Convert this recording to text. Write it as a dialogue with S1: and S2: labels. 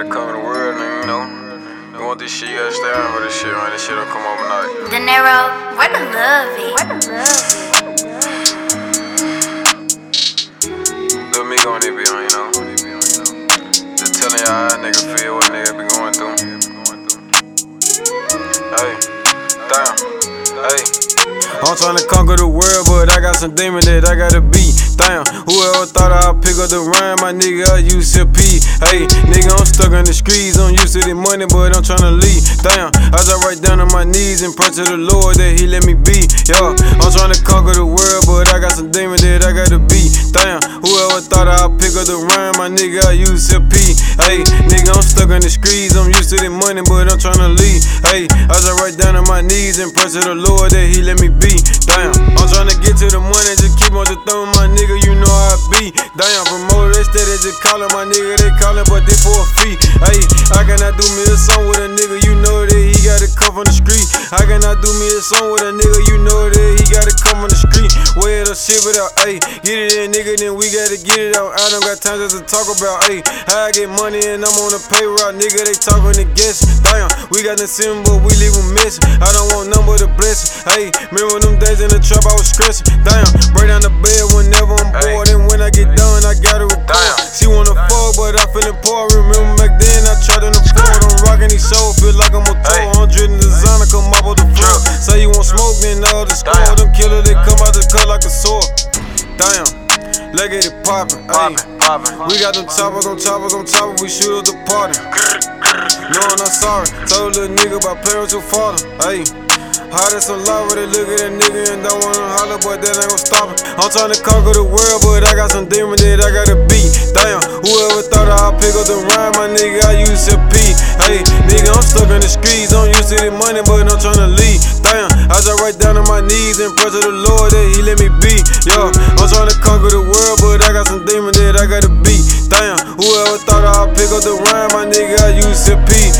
S1: gotta conquer the world, nigga, you know. You want this shit, you gotta stay on for this shit, man. This shit don't come overnight.
S2: De Niro, where the love is?
S1: Lil me gon' it be on, you know. Just telling y'all how a nigga feel, what a nigga be going through. Hey, damn, hey. I'm tryna conquer the world, but I got some demons that I gotta beat. Damn, whoever thought I'd pick up the rhyme, my nigga, I used to pee. Hey, nigga, I'm stuck on the streets, I'm used to the money, but I'm tryna leave. Damn, I just right down on my knees and pray to the Lord that he let me be. Yo, I'm tryna conquer the world, but I got some demons that I gotta beat. Damn, whoever thought I'd pick up the rhyme, my nigga, I used to pee. Hey, nigga, I'm stuck on the streets, I'm used to the money, but I'm tryna leave. Hey, I just right down on my knees and pray to the Lord that he let me be. Damn, I'm tryna get to the money, just keep on just throwing my nigga, you know how I be. Damn, promoter, they steady just calling my nigga, they calling, but they for a fee. Hey, I cannot do me a song with a nigga, you know that he gotta come from the street. I cannot do me a song with a nigga, you know that he gotta come from the street. Way to shit without, ayy, get it in, nigga, then we gotta get it out. I don't got time just to talk about, ayy, how I get money and I'm on a pay route, nigga, they talking to guess. Damn, we got the sin, but we leave them missing. I don't want none but a blessing. Hey, remember them days in the trap, I was stressing. Damn, break down the bed whenever I'm bored, and when I get done, I gotta record. She wanna fuck, but I feelin' poor. Remember back then, I tried to afford. I'm rocking these shows, feel like I'm a tour. 100 in designer, come up on the floor. Say you want smoke, then all the score. Them killers, they come out the cut like a sword. Damn, let's get it poppin'. We got them choppers on choppers on choppers, we shoot up the party. No, I'm not sorry. Told a little nigga about playing with your father. Hey. Hot as some lava, they look at that nigga and don't wanna holler, but that ain't gon' stop it. I'm tryna conquer the world, but I got some demons that I gotta beat. Damn, whoever thought I'd pick up the rhyme, my nigga, I used to pee. Hey, nigga, I'm stuck in the streets, I'm used to the money, but I'm tryna leave. Damn, I just right down on my knees and pray to the Lord that he let me be. Yo, I'm tryna conquer the world, but I got some demons that I gotta beat. Damn, whoever thought I'd pick up the rhyme, my nigga, I used to pee.